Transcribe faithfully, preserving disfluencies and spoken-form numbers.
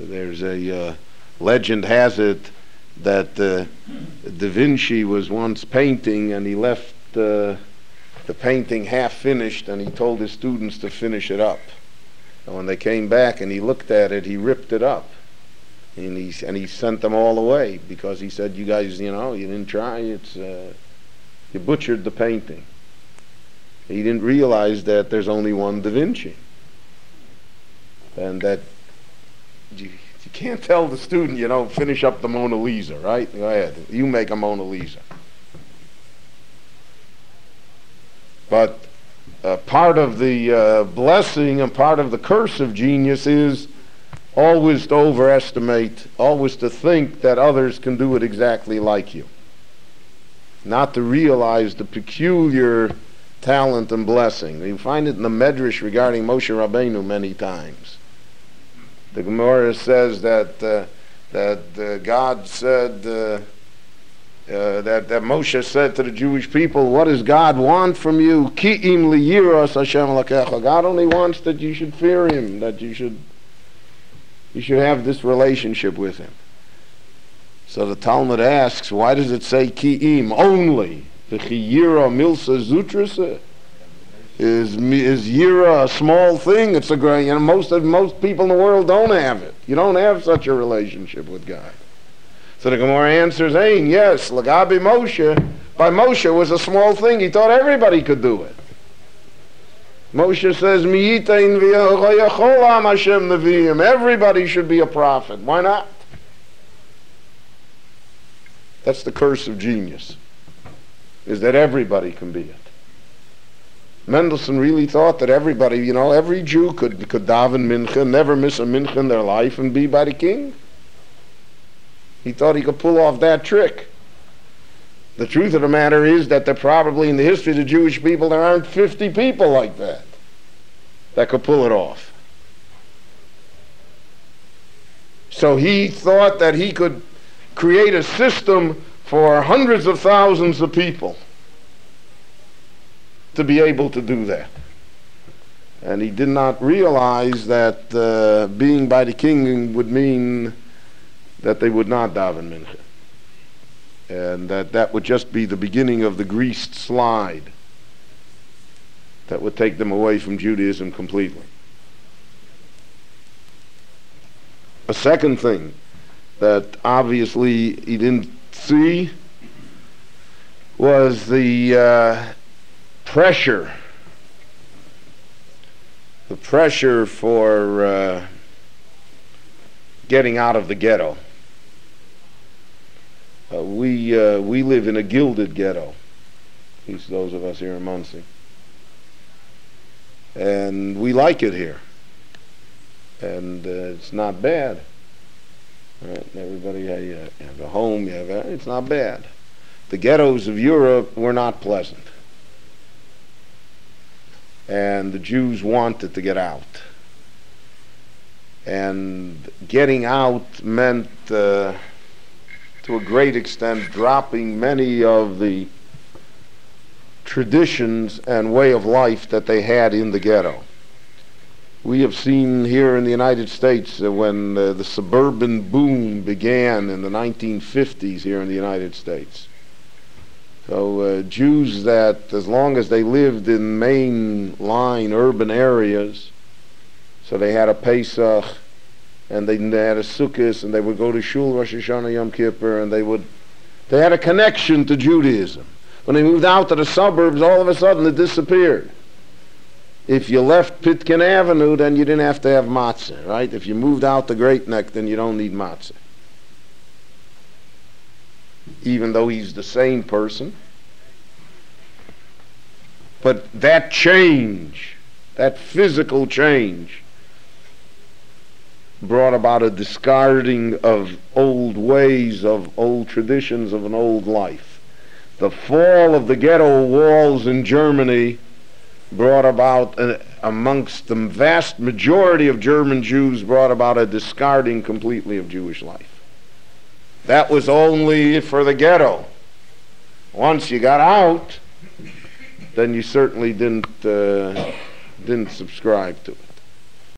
there's a uh, legend has it that uh, Da Vinci was once painting and he left uh, the painting half finished, and he told his students to finish it up. And when they came back and he looked at it, he ripped it up. And he, and he sent them all away because he said, you guys, you know, you didn't try, it's, uh, you butchered the painting. He didn't realize that there's only one Da Vinci. And that you, you can't tell the student, you know, finish up the Mona Lisa, right? Go ahead, you make a Mona Lisa. But uh, part of the uh, blessing and part of the curse of genius is always to overestimate, always to think that others can do it exactly like you. Not to realize the peculiar talent and blessing. You find it in the Medrash regarding Moshe Rabbeinu many times. The Gemara says that uh, that uh, God said uh, uh, that that Moshe said to the Jewish people, "What does God want from you? Ki im liyiras Hashem lakecha." God only wants that you should fear Him, that you should you should have this relationship with Him. So the Talmud asks, why does it say ki im only? The chiyira milsa zutrasa. Is is yira a small thing? It's a great, you know, most of most people in the world don't have it. You don't have such a relationship with God. So the Gemara answers, Ein, yes, Lagabi Moshe. By Moshe was a small thing. He thought everybody could do it. Moshe says, Miyitain v'yacholam Hashem neviim. Everybody should be a prophet. Why not? That's the curse of genius, is that everybody can be it. Mendelssohn really thought that everybody, you know, every Jew could, could daven mincha, never miss a mincha in their life and be by the king. He thought he could pull off that trick. The truth of the matter is that there probably in the history of the Jewish people there aren't fifty people like that that could pull it off. So he thought that he could create a system for hundreds of thousands of people to be able to do that. And he did not realize that uh, being by the king would mean that they would not daven mincha. And that that would just be the beginning of the greased slide that would take them away from Judaism completely. A second thing that obviously he didn't see was the uh, pressure, the pressure for uh, getting out of the ghetto. Uh, we uh, we live in a gilded ghetto, at least those of us here in Monsey, and we like it here, and uh, it's not bad. Right? Everybody, uh, you have a home, you have a, it's not bad. The ghettos of Europe were not pleasant. And the Jews wanted to get out. And getting out meant, uh, to a great extent, dropping many of the traditions and way of life that they had in the ghetto. We have seen here in the United States uh, when uh, the suburban boom began in the nineteen fifties here in the United States. So uh, Jews that, as long as they lived in mainline urban areas, so they had a Pesach, and they, they had a Sukkot, and they would go to Shul, Rosh Hashanah, Yom Kippur, and they would, they had a connection to Judaism. When they moved out to the suburbs, all of a sudden it disappeared. If you left Pitkin Avenue, then you didn't have to have matzah, right? If you moved out to Great Neck, then you don't need matzah. Even though he's the same person. But that change, that physical change, brought about a discarding of old ways, of old traditions, of an old life. The fall of the ghetto walls in Germany brought about, uh, amongst the vast majority of German Jews, brought about a discarding completely of Jewish life. That was only for the ghetto. Once you got out, then you certainly didn't uh, didn't subscribe to it.